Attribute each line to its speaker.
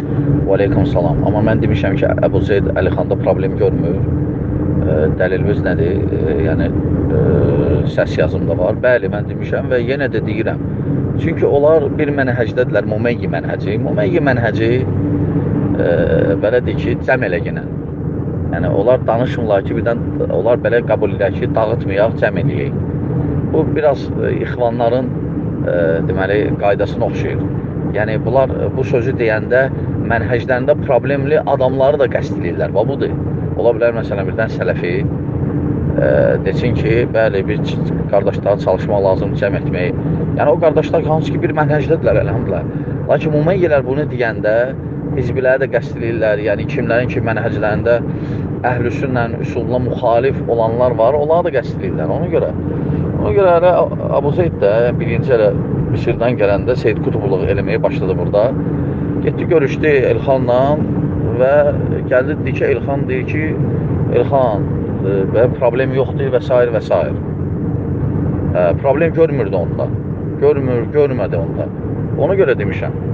Speaker 1: Və aleykum salam. Amma mən demişəm ki, Əbu Zeyd Əlixanda problem görmür. Dəlilimiz nədir? Yəni, səs yazımda var. Bəli, mən demişəm və yenə də deyirəm. Çünki onlar bir mənhəcdədirlər, mümeyyi mənhəci. Mümeyyi mənhəci, belə deyir ki, cəm eləginə. Yəni, onlar danışmırlar ki, birdən onlar belə qəbul edir ki, dağıtmayaq, cəm eləyək. Bu, biraz ixvanların, deməli, qaydasına oxşayır. Yəni, bunlar bu sözü deyəndə mənhəclərində problemli adamları da qəsd edirlər. Və budur. Ola bilər, məsələn, birdən sələfi desin ki, bəli, bir qardaşlara çalışmaq lazım, cəm etmək. Yəni, o qardaşlar hansı ki, bir mənhəcdədirlər, əlhamdülillah. Lakin müməyyələr bunu deyəndə hizbiləri də qəsd edirlər. Yəni, kimlərin ki, mənhəclərində əhl-i-sünnə üsuluna müxalif olanlar var, onları da qəsd edirlər. Ona görə hələ Əbu Zeyd də birinci elə Misirdən gələndə Seyyid Qutubluq eləməyə başladı burada. Getdi, görüşdü Elxanla və gəldi, deyir ki, Elxan deyir ki, Elxan, problem yoxdur və s. və s. Problem görmürdü onda. Görmədi onda. Ona görə demişəm.